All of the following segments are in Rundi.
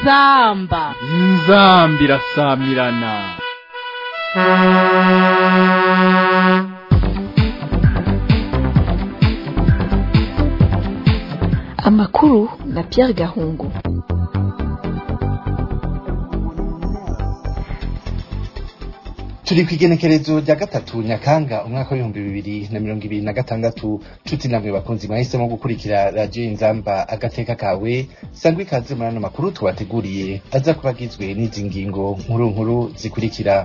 inzamba irasamirana. Amakuru na Pierre Gahungu. Turi kwigenekerezo rya gatatu Nyakanga umwaka wa 2026 cuti namwe bakunzi mwahisemo gukurikira radio Inzamba agateka kawe sangwe ikaze muri ano makuru tubateguriye aza kubagizwe n'izi ngingo nkuru zikurikira.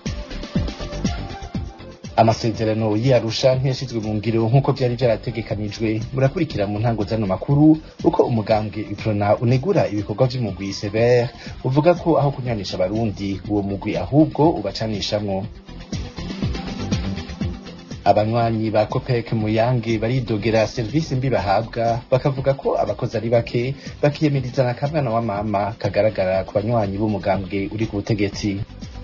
Amasezerano y'Arusha ntiyashizwe mu ngiro nkuko byari byarategekanijwe. Murakurikira mu ntango zano makuru uko umugambwe Iprona unegura ibikorwa by'umugwi Sever uvuga ko aho kunyanisha abarundi uwo mugwi ahubwo ubacanishamwo. Abanywanyi ba Copec Muyange baridogera service mbi bahabwa bakavuga ko abakozi ari bake bakiyemirizana kamwana wa mama kagaragara ku banywanyi b'umugambwe uri ku butegetsi.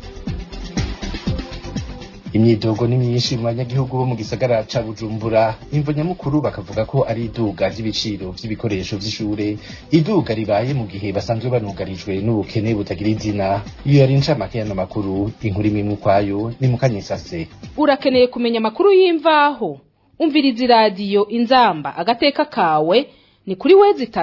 Imyidogo ni myinshi mu banyagihugu bo mu gisagara ca Bujumbura. Imvo nyamukuru bakavuga ko ari iduga ry'ibiciro vy'ibikoresho vy'ishure, iduga ribaye mu gihe basanzwe banugarijwe n'ubukene butagira izina. Iyo yari incamake y'ano makuru, inkuru imwe kwayo ni mukanyisase. Urakeneye kumenya makuru y'imvaho? Umviriza radio Inzamba agateka kawe ni kuri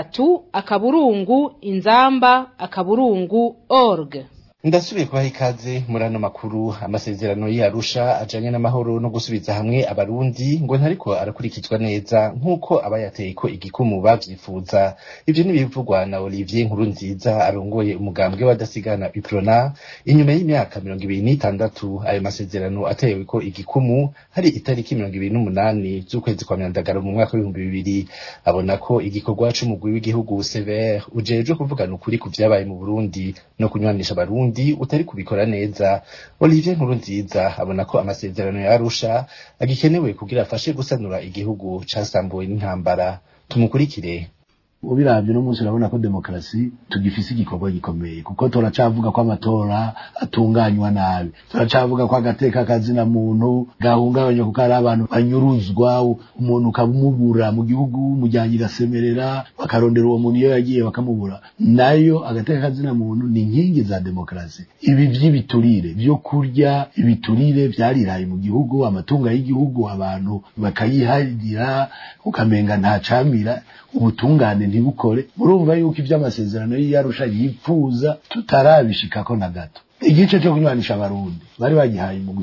wezi3:inzamba.org. Ndasubiye kubaha ikaze muri ano makuru. Amasezerano y'Arusha ajanye n'amahoro no gusubiza hamwe abarundi ngo ntariko arakurikizwa neza nkuko abayateye ko igikumu bavyifuza. Ivyo nibivugwa na Olivier Nkurunziza arongoye umugambwe w'adasigana Iprona inyuma y'imyaka 26 ayo masezerano atewe ko igikumu hari itariki 28 z'ukwezi kwa Myandagaro mu mwaka wa 2000. Abona ko igikorwa c'umugwi w'igihugu Sever ujejwe kuvugana ukuri ku vyabaye mu Burundi no kunywanisha abarundi utari kubikora neza. Olivier Nkurunziza abona ko amasezerano y'Arusha agikenewe kugira afashe gusanura igihugu casambuwe n'intambara. Tumukurikire. Ubiravye no munsi urabona ko demokrasi tugifise igikorwa gikomeye kuko turacavuga ko amatora atunganywa nabi, turacavuga ko agateka kazina muntu gahungabanye kuko ari abantu banyuruzwa, umuntu ukamubura mu gihugu mujyanye gasemerera bakarondera uwo muntu iyo yagiye bakamubura. Nayo agateka kazina muntu ni inkingi za demokrasi. Ibi vy'ibiturire byo kurya ibiturire byariraye mu gihugu, amatunga y'igihugu abantu bakayiharira ukamenga nta camira, ubutungane ntibukore. Murumva yuko ivy'amasezerano y'Arusha yipfuza tutarabishikako na gato. Igice cyo kunywanisha abarundi bari bagihaye mu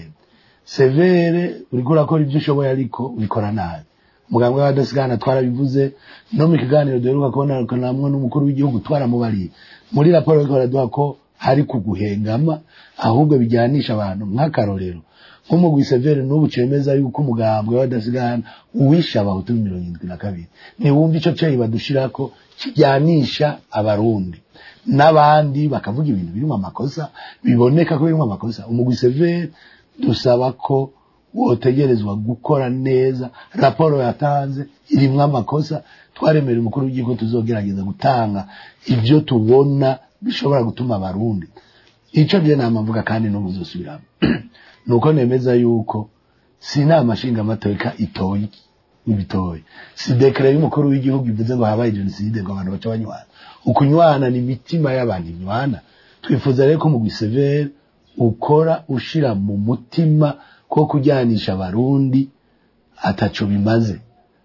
Severe uriko urakora ivyo ushoboye ariko ubikora nabi. Mugambwe w'adasigana twarabivuze no mu kiganiro duheruka kubona namwe n'umukuru w'igihugu twaramubariye muri raporo yo baraduha ko hari kuguhengama ahubwo bijyanisha abantu nk'akarorero nk'umugwi Severe n'ubu cemeza yuko umugambwe w'adasigana uwisha abahutu 72 niwumva ico cyayi badushirako kijyanisha abarundi n'abandi bakavuga ibintu birimo amakosa biboneka ko birimo amakosa. Umugwi Severe dusaba ko wotegerezwa gukora neza. Raporo yatanze irimwe amakosa, twaremera umukuru w'igihugu tuzogerageza gutanga ivyo tubona bishobora gutuma abarundi. Ico bye namavuga kandi no muzosubiramo nuko nemeza yuko sinama nshinga amateka itoyi n'ibitoyi, si dekret y'umukuru w'igihugu ivuze ngo habaye genocide ngo abantu baca banywana. Ukunywana ni mitima y'abantu nywana. Twifuza rero ko mu Severe ukora ushira mu mutima ko kujyanisha abarundi ataco bimaze,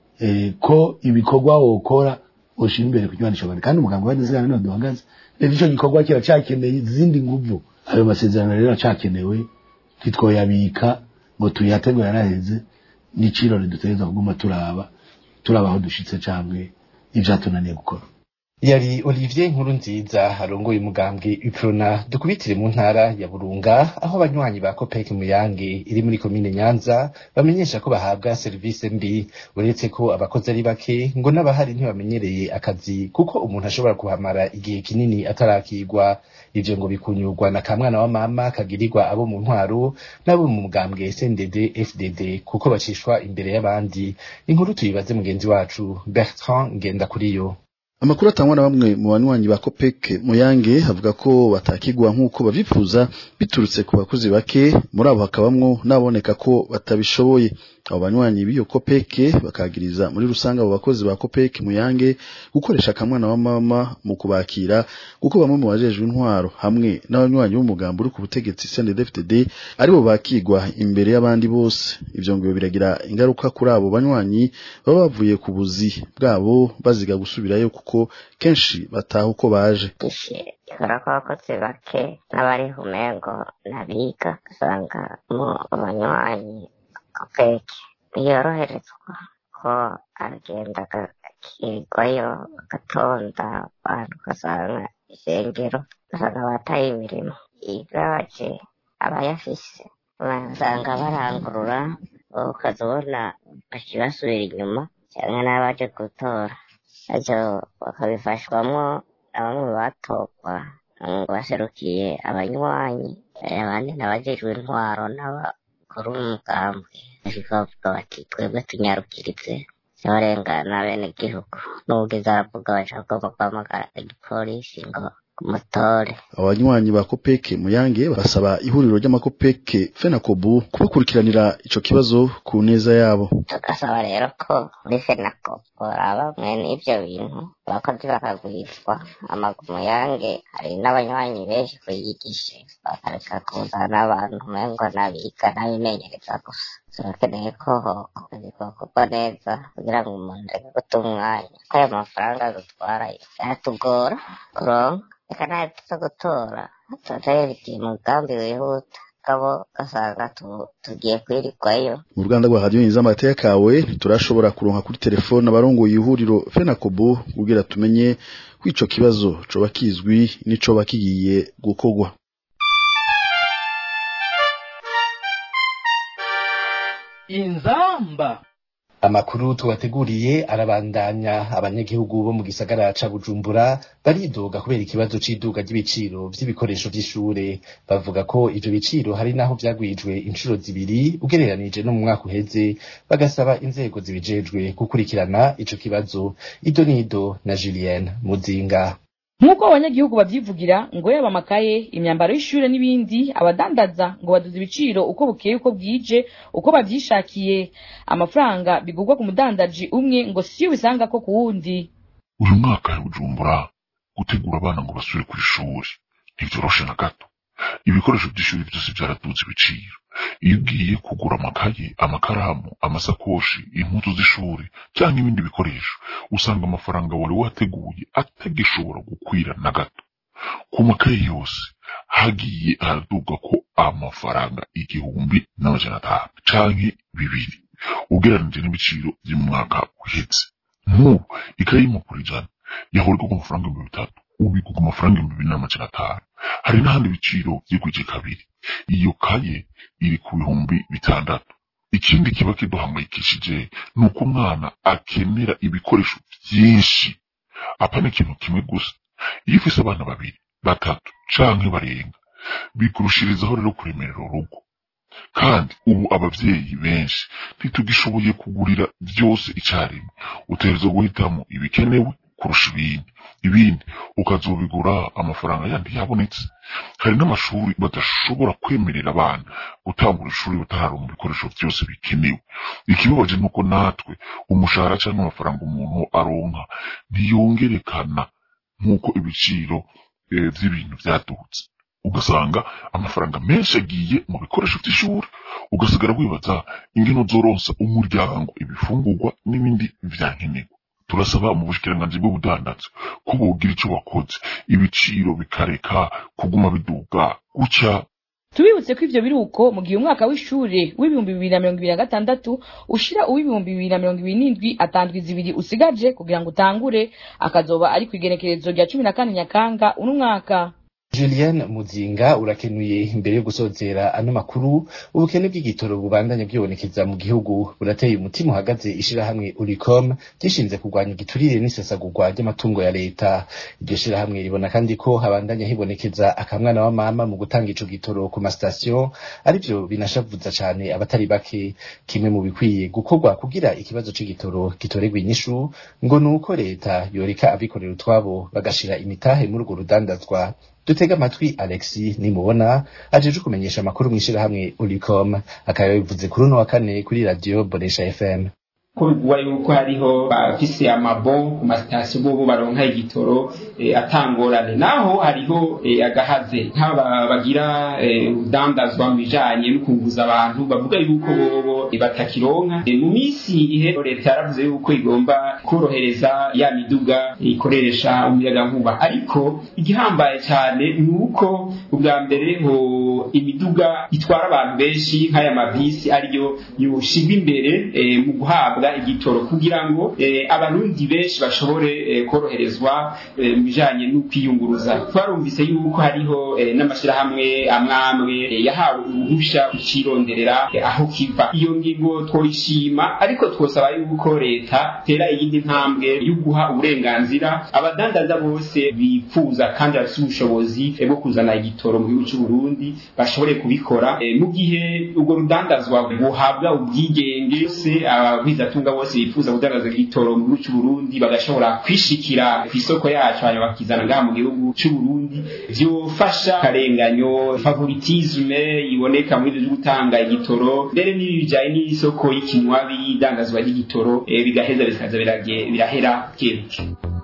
ko ibikorwa wokora ushira imbere kunywanisha abantu kandi umuganga w'adasigana no duhagaze. Rero ico gikorwa kira cyakeneye izindi nguvu. Ayo masezerano rero cyakenewe twitwoyabika ngo tuyatego yaraheze n'icirore dutegeza kuguma turabaho dushitse camwe ivyatunaniye gukora. Yari Olivier Nkurunziza arongoye umugambwe Iprona. Dukubitire mu ntara ya Burunga aho abanywanyi ba Copec Muyange iri muri komine Nyanza bamenyesha ko bahabwa service mbi. Uretse ko abakozi ari bake ngo n'abahari ntibamenyereye akazi kuko umuntu ashobora kuhamara igihe kinini atarakigwa. Ivyo ngo bikunyurwa na kamwana wa mama kagirirwa abo mu ntwaro nabo mu mugambwe CNDD FDD kuko bacishwa imbere y'abandi. Inkuru tuyibaze mugenzi wacu Bertrand Ngendakuriyo. Amakuru atangwa na bamwe mu banywanyi ba Copec Muyange havuga ko batakigwa nkuko bavyifuza biturutse ku bakozi bake, muri abo hakabamwo naboneka ko batabishoboye. abo banywanyi b'iyo kopeke bakagiriza muri rusange abo bakozi ba kopeke Muyange gukoresha akamwana wa mama mu kubakira kuko bamwe mu bajejwe intwaro hamwe n'abanywanyi b'umugambo uri ku butegetsi CNDD-FDD aribo bakigwa imbere y'abandi bose. Ivyo ngo biragira ingaruka kuri abo banywanyi baba bavuye ku buzi bwabo baziga gusubirayo kuko kenshi bataha uko baje. Kubera ko abakozi bake n'abari humengo nabiga usanga mu banywanyi kopeke ntiyoroherezwa ko agenda akigwayo agatonda abantu ugasanga ishengero ugasanga bataye imirimo igaje abayafise usanga barangurura ukazibona bakibasubira inyuma cyangwa n'abaje gutora ivyo bakabifashwamwo abamwe batorwa ngo baserukiye abanywanyi abandi n'abajejwe intwaro n'abakuru b'umugambwe ariko bavuga bati twebwe tunyarukirize abarengana bene gihugu n'ubwiza aravuga bashaka ko guhamagara igipolisi ngo mutore. Abanywanyi ba kopeke Muyange basaba ihuriro ry'amakopeke FENACOBU kubakurikiranira ico kibazo ku neza yabo. Tugasaba rero ko muri FENACOBU baraba mwene ivyo bintu abakozi bakagwizwa Muyange hari n'abanywanyi benshi kuyigisha bakareka kuzana abantu mengo nabiga n'abimenyereza gusa. Turakeneye ko bikorwa neza kugira ngo umuntu areke guta umwanya ko ayo mafaranga dutwara yatugora kuronka reka nayo tuza gutora turarebye umugambi wihuta kabo gasanga tugiye kwirirwayo. Mu Rwanda rwa Radio Inzamba kawe turashobora kuronka kuri telefone abarongoye ihuriro FENACOBU kugira tumenye kwico kibazo coba kizwi nico bakigiye gukogwa. Inzamba. Amakuru tubateguriye arabandanya. Abanyagihugu bo mu gisagara ca Bujumbura baridoga kubera ikibazo c'iduga ry'ibiciro vy'ibikoresho vy'ishure. Bavuga ko ivyo biciro hari naho vyagwijwe inshuro zibiri ugereranije no mu mwaka uheze, bagasaba inzego zibijejwe gukurikirana ico kibazo. Idonido na Julienne Muzinga. Nk'uko abanyagihugu bavyivugira ngo yaba amakaye, imyambaro y'ishure n'ibindi, abadandaza ngo baduza ibiciro uko bukeye uko bwije, uko bavyishakiye. Amafaranga bigurwa ku mudandaji umwe ngo siyo bisanga ko ku wundi. Uyu mwaka ya Bujumbura gutegura abana ngo basubire ku ishuri ntivyoroshe na gato. Ibikoresho by'ishuri byose byaraduze ibiciro. Iyo ugiye kugura amakaye, amakaramu, amasakoshi, impuzu z'ishuri cyangwa ibindi bikoresho usanga amafaranga wari wateguye atagishobora gukwira na gato. Ku makaye yose hagiye haraduga ko amafaranga 1,500 canke 2,000 ugereranije n'ibiciro by'umwaka uhetse. Nk'ubu ikaye y'impapuro ijana yahorwa ku mafaranga 3,000 ubiko ku mafaranga 2,500. Hari n'ahandi ibiciro by'ikuje kabiri. Iyo kaye iri ku 6,000. Ikindi kiba kiduhangayikishije nuko umwana akenera ibikoresho byinshi apana ikintu kimwe gusa. Iyo ufise abana 2, 3 canke barenga bikurushirizaho rero kuremerera urugo. Kandi ubu abavyeyi benshi ntitugishoboye kugurira byose icarimwe. Utegerezwa guhitamo ibikenewe kurusha ibindi ukazobigura amafaranga yandi yabonetse. Hari n'amashuri badashobora kwemerera abana gutangura ishuri bataharonka ibikoresho byose bikenewe. Ikibabaje nuko natwe umushahara cyangwa amafaranga umuntu aronka ntiyongerekana nk'uko ibiciro by'ibintu byadutse. Ugasanga amafaranga menshi agiye mu bikoresho by'ishuri, ugasigara wibaza ingene uzoronsa umuryango ibifungurwa n'ibindi vyankenerwa. Turasaba mu bushikiranganji bw'ubudandaji ko bogira ico bakoze ibiciro bikareka kuguma biduga guca. Tubibutse ko ivyo biruko mu gihe umwaka w'ishure w'2026 ushira uw'2027 atandwi zibiri usigaje kugira ngo utangure, akazoba ari kwigenekerezo rya 14 Nyakanga uno mwaka. Julienne Muzinga urakenuye. Imbere yo gusozera ano makuru, ubukene bw'igitoro bubandanya bwibonekeza mu gihugu burateye umutima uhagaze ishirahamwe Uricom gishinze kurwanya igiturire n'isesagurwa ry'amatungo ya leta. Iryo shirahamwe ribona kandi ko habandanya hibonekeza akamwana wa mama mu gutanga ico gitoro ku mastation, arivyo binashavuza cane abatari bake. Kimwe mu bikwiye gukorwa kugira ikibazo c'igitoro gitoregwa inyishu ngo nuko leta yoreka abikorera utwabo bagashira imitahe muri urwo rudandazwa. dutega amatwi Alexis Nimubona ajeje kumenyesha amakuru mw'ishirahamwe Ulicom akaba yabivuze kuri uno wa kane kuri radio Bonesha FM. Kubwa yuko hariho bafise amabon ku masitasiyo bo baronka igitoro atangorane, naho hariho agahaze nk'aba bagira udandazwa mu bijanye no kunguza abantu bavuga yuko bobo batakironka. Mu misi ihe leta yaravuze yuko igomba korohereza ya miduga ikoresha umuyagankuba, ariko igihambaye cyane nuko ubwa mbere ho imiduga itwara abantu benshi nk'aya mabisi ariyo yoshigwa imbere mu guhabwa igitoro kugira ngo abarundi benshi bashobore koroherezwa mu bijanye no kwiyunguruza. Twarumvise yuko hariho n'amashirahamwe amwe yahawe uruhusha kucironderera aho kiva. Iyo ngingo twoyishima, ariko twosaba yuko leta tera iyindi ntambwe yo guha uburenganzira abadandaza bose bipfuza kandi bafite ubushobozi bwo kuzana igitoro mu gihugu cy'u Burundi bashobore kubikora, mu gihe ubwo rudandazwa buhabwa ubwigenge se abizatunga bose bifuza kudandaza igitoro mu gihugu cy'u Burundi bagashobora kwishikira ku isoko yacu hanyuma bakizana ngaha mu gihugu cy'u Burundi. Vyofasha karenganyo favoritisme iboneka muri byo gutanga igitoro, mbere n'ibijanye n'isoko y'ikinywabi y'idandazwa ry'igitoro bigaheza bikaza birahera kebuke.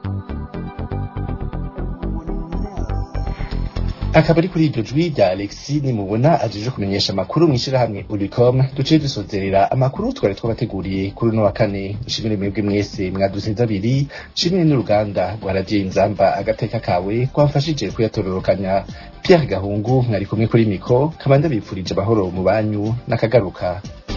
Akaba ari kuri iryo jwi rya Alexis Nimubona ajeje kumenyesha amakuru mw'ishirahamwe Ulicom duciye dusozerera amakuru twari twabateguriye kuri uno wa kane. Nshimire mwebwe mwese mwaduteze abiri, nshimire n'uruganda rwa Radio Inzamba agateka kawe kwamfashije kuyatororokanya. Pierre Gahungu mwari kumwe kuri mikro, kabanda bipfurije amahoro mu banyu n'akagaruka.